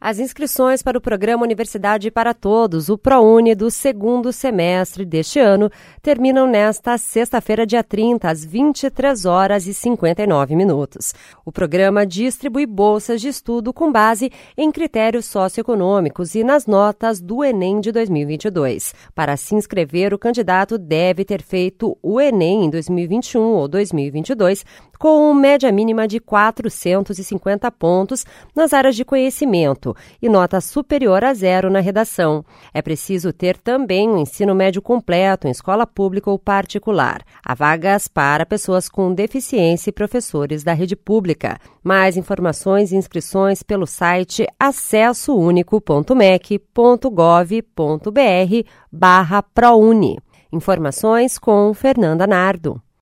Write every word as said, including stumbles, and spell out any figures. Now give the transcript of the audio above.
As inscrições para o programa Universidade para Todos, o ProUni, do segundo semestre deste ano, terminam nesta sexta-feira, dia trinta, às vinte e três horas e cinquenta e nove minutos. O programa distribui bolsas de estudo com base em critérios socioeconômicos e nas notas do Enem de dois mil e vinte e dois. Para se inscrever, o candidato deve ter feito o Enem em dois mil e vinte e um ou dois mil e vinte e dois com média mínima de quatrocentos e cinquenta pontos nas áreas de conhecimento e nota superior a zero na redação. É preciso ter também o ensino médio completo em escola pública ou particular. Há vagas para pessoas com deficiência e professores da rede pública. Mais informações e inscrições pelo site acessounico.mec.gov.br barra ProUni. Informações com Fernanda Nardo.